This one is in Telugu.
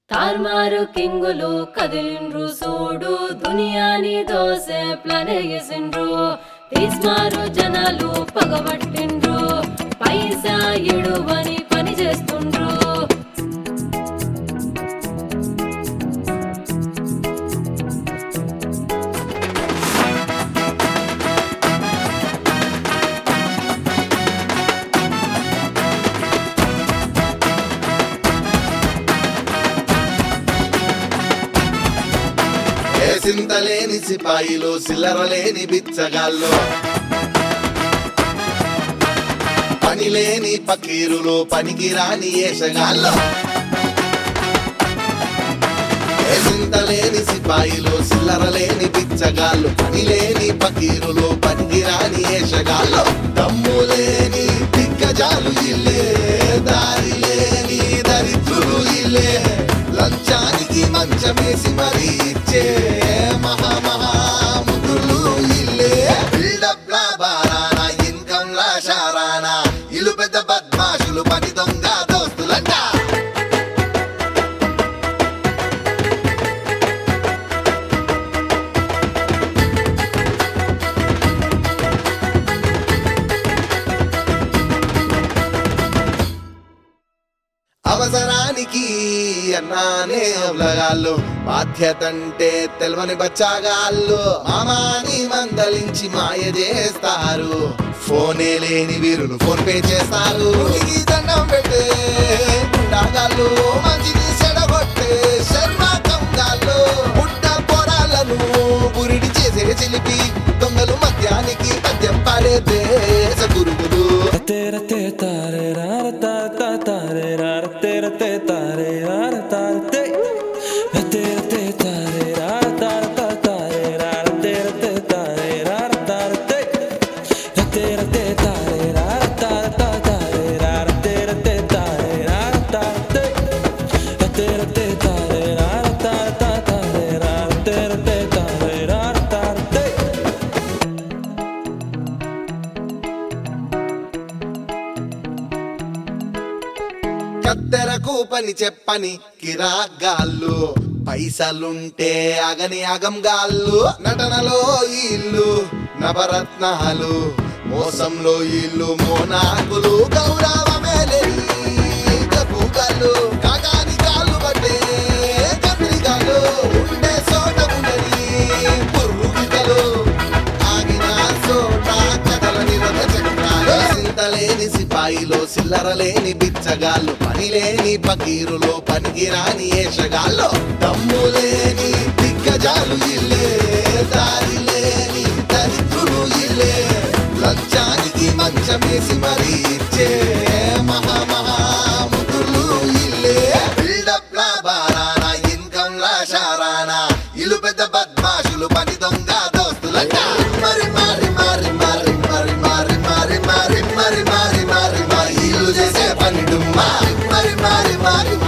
తార్మారు కింగులు కదిలిండ్రు సూడు దునియాని దోసే ప్లాన్ వేసిండ్రు తీస్మారు జనాలు పగబట్టిండ్రు పైసా ఇడువని పని చేస్తుండ్రు సింతలేని సిపాయిలు సిల్లరలేని బిచ్చగాళ్ళు పనిలేని పకీరులు పనికిరాని ఏషగాళ్ళు సింతలేని సిపాయిలు సిల్లరలేని బిచ్చగాళ్ళు పనిలేని పకీరులు పనికిరాని ఏషగాళ్ళు దమ్ములేని దిగ్గజాలు ఇల్లే దారి లేని దరిద్రులు ఇల్లే లంచానికి మంచమేసి మరీ ఇచ్చే మహాముదులు ఇల్లే బిల్డప్ లా బారానా ఇన్కమ్ లా షారానా ఇల్లు పెద్ద బద్మాషులు పని దొంగ దోస్తులంట అవసరానికి అన్నానే అవలగాళ్ళు బాధ్యతంటే తెలవని బచ్చాగాళ్ళు మామాని మందలించి మాయ చేస్తారు ఫోనే లేని వీరులు ఫోన్ పే చేస్తారు దండం పెట్టే గుండాగాళ్ళు మంచిది చెడగొట్టే శర్మాకంగాళ్ళు పుట్ట పొరాలను బురిడి చేసే చిలిపి దొంగలు మధ్యానికి పద్యం పాడే దేశ గురువులు కత్తెరకు పని చెప్పని కిరాగాళ్ళు పైసలుంటే అగని అగంగాళ్ళు నటనలో ఇల్లు నవరత్నాలు మోసంలో ఇల్లు మోనాకులు గౌరవమేలేని పూగాళ్ళు కాకాని కాళ్ళు పట్టే చంద్రికాలు ఉండే చోట ఉండని పుర్రుగితలు ఆగిన చోట కథల నిరత చక్రాలు సింతలేని సిపాయిలో సిల్లరలేని బిచ్చగాళ్ళు పనిలేని పకీరులో పనికిరాని ఏషగాళ్ళు దమ్ములేని దిగ్గజాలు ఇల్లే దారి లేని దరిద్రులు ఇల్లే లంచానికి మంచమేసి మరీ ఇచ్చే మహాముదులు ఇల్లే బిల్డప్ లా బారానా ఇన్కమ్ లా షారానా ఇల్లు పెద్ద బద్మాషులు పని దొంగ దోస్తులంట మరి మరి మరి మరి మరి మరి మరి మరి మరి మరి మరి మరి ఇల్లు చేసే పని డుమ్మా మరి మరి మరి